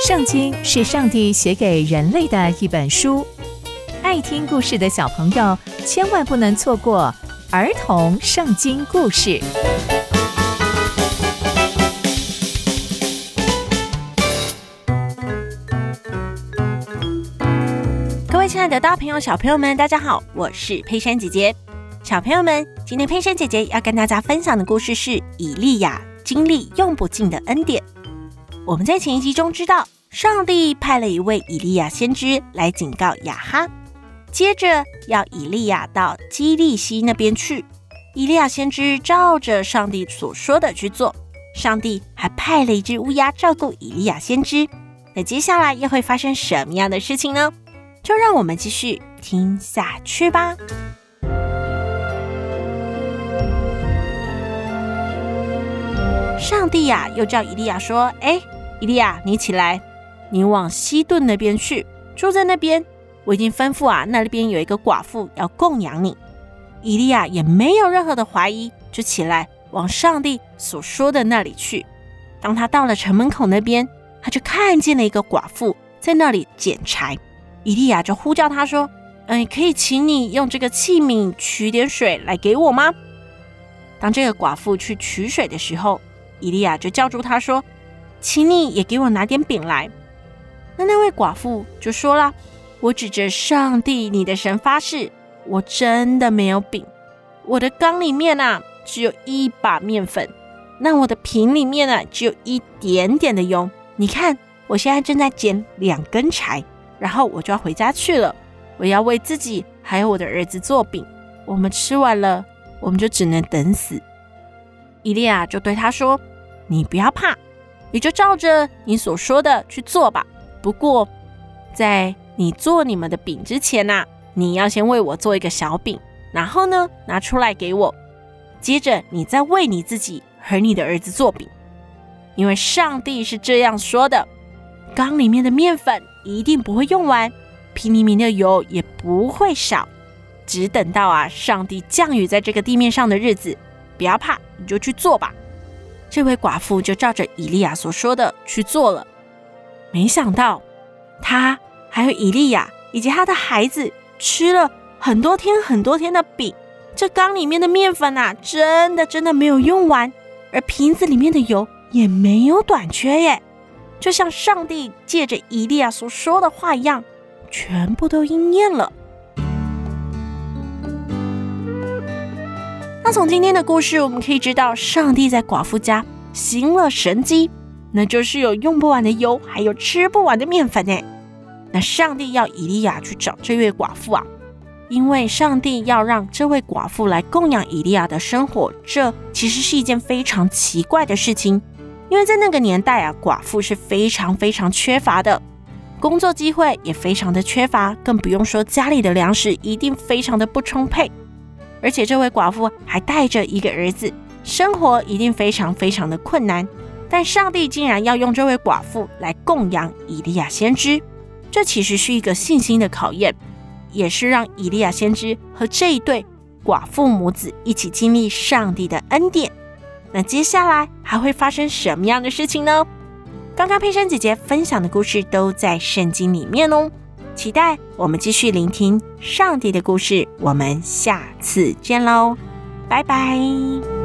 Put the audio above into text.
圣经是上帝写给人类的一本书，爱听故事的小朋友千万不能错过儿童圣经故事。 各位亲爱的大朋友小朋友们，大家好，我是佩珊姐姐。小朋友们，今天佩珊姐姐要跟大家分享的故事是以利亚经历用不尽的恩典。我们在前一集中知道，上帝派了一位以利亚先知来警告亚哈，接着要以利亚到基利西那边去。以利亚先知照着上帝所说的去做，上帝还派了一只乌鸦照顾以利亚先知。那接下来又会发生什么样的事情呢？就让我们继续听下去吧。上帝呀，又叫以利亚说：以利亚，你起来，你往西顿那边去，住在那边。我已经吩咐那边有一个寡妇要供养你。以利亚也没有任何的怀疑，就起来往上帝所说的那里去。当他到了城门口那边，他就看见了一个寡妇在那里捡柴。以利亚就呼叫他说：可以请你用这个器皿取点水来给我吗？当这个寡妇去取水的时候，以利亚就叫住他说：请你也给我拿点饼来。那位寡妇就说了：我指着上帝你的神发誓，我真的没有饼，我的缸里面只有一把面粉，那我的瓶里面只有一点点的油。你看我现在正在捡2根柴，然后我就要回家去了，我要为自己还有我的儿子做饼，我们吃完了，我们就只能等死。以利亚就对他说：你不要怕，你就照着你所说的去做吧。不过在你做你们的饼之前你要先为我做一个小饼，然后呢拿出来给我，接着你再为你自己和你的儿子做饼。因为上帝是这样说的：缸里面的面粉一定不会用完，瓶里面的油也不会少，只等到上帝降雨在这个地面上的日子。不要怕，你就去做吧。这位寡妇就照着以利亚所说的去做了。没想到他还有以利亚以及他的孩子吃了很多天的饼，这缸里面的面粉真的没有用完，而瓶子里面的油也没有短缺耶。就像上帝借着以利亚所说的话一样，全部都应验了。那从今天的故事我们可以知道，上帝在寡妇家行了神迹，那就是有用不完的油，还有吃不完的面粉耶。那上帝要以利亚去找这位寡妇因为上帝要让这位寡妇来供养以利亚的生活，这其实是一件非常奇怪的事情。因为在那个年代寡妇是非常缺乏的，工作机会也非常的缺乏，更不用说家里的粮食一定非常的不充沛。而且这位寡妇还带着一个儿子，生活一定非常的困难。但上帝竟然要用这位寡妇来供养以利亚先知，这其实是一个信心的考验，也是让以利亚先知和这一对寡妇母子一起经历上帝的恩典。那接下来还会发生什么样的事情呢？刚刚佩珊姐姐分享的故事都在圣经里面哦，期待我们继续聆听上帝的故事。我们下次见喽，拜拜。